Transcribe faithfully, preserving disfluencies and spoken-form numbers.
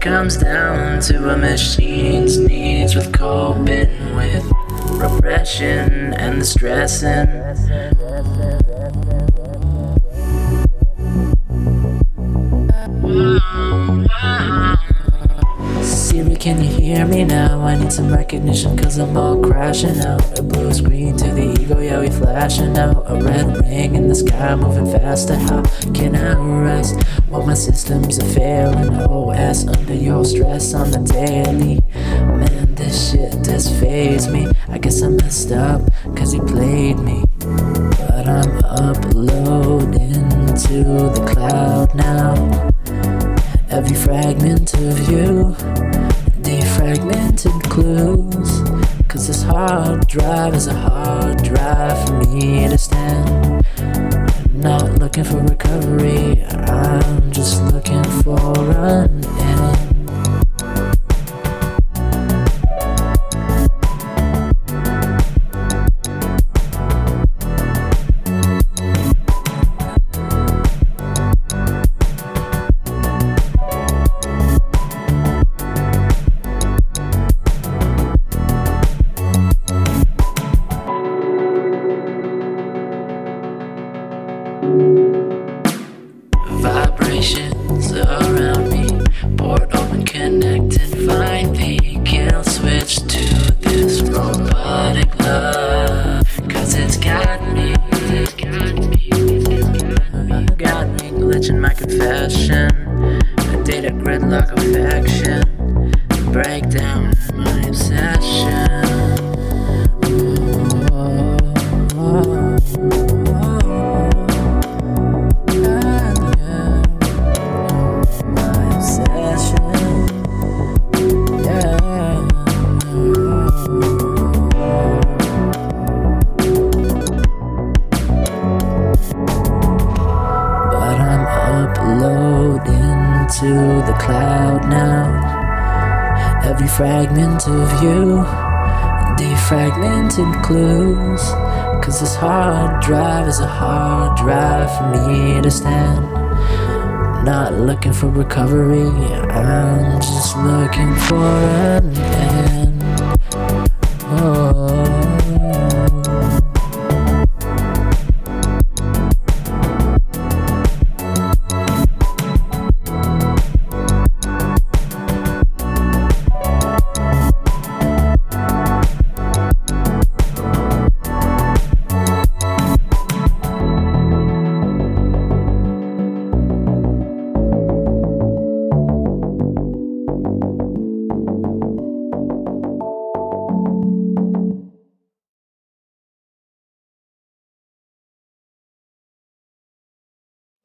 comes down to a machine's needs with coping with repression and the stressing. Siri, can you hear me now? I need some recognition cause I'm all crashing out. A blue screen to the ego, yeah we flashing out. A red ring in the sky moving faster. How can I rest while my systems are failing? O S under your stress on the daily. Man, this shit does faze me. I guess I messed up cause you played me. But I'm uploading to the cloud now. Every fragment of you, defragmented clues. Cause this hard drive is a hard drive for me to stand. Not looking for recovery, I'm just looking for an end. Vibrations around me, port open, connected, find the kill switch to this robotic love. Cause it's got me, it's got me, it's got me glitching my confession. A data gridlock affection, break down my obsession. Uploading to the cloud now. Every fragment of you, defragmented clues. Cause this hard drive is a hard drive for me to stand. Not looking for recovery, I'm just looking for an end.